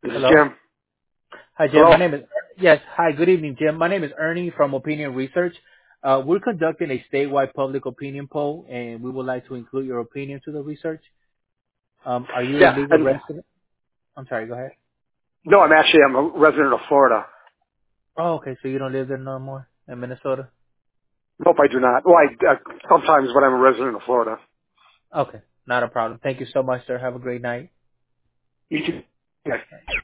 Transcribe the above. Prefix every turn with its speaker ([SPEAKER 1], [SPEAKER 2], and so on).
[SPEAKER 1] This is
[SPEAKER 2] Hello.
[SPEAKER 1] Jim.
[SPEAKER 2] Hi, Jim.
[SPEAKER 1] Hello?
[SPEAKER 2] My name is yes. Hi. Good evening, Jim. My name is Ernie from Opinion Research. We're conducting a statewide public opinion poll, and we would like to include your opinion to the research. Are you a
[SPEAKER 1] Yeah,
[SPEAKER 2] legal
[SPEAKER 1] and
[SPEAKER 2] resident? I'm sorry. Go ahead.
[SPEAKER 1] no, I'm a resident of Florida.
[SPEAKER 2] Oh, okay. So you don't live there no more in Minnesota?
[SPEAKER 1] Nope, I do not. Well, sometimes, but I'm a resident of Florida.
[SPEAKER 2] Okay. Not a problem. Thank you so much, sir. Have a great night.
[SPEAKER 1] You too. Yeah.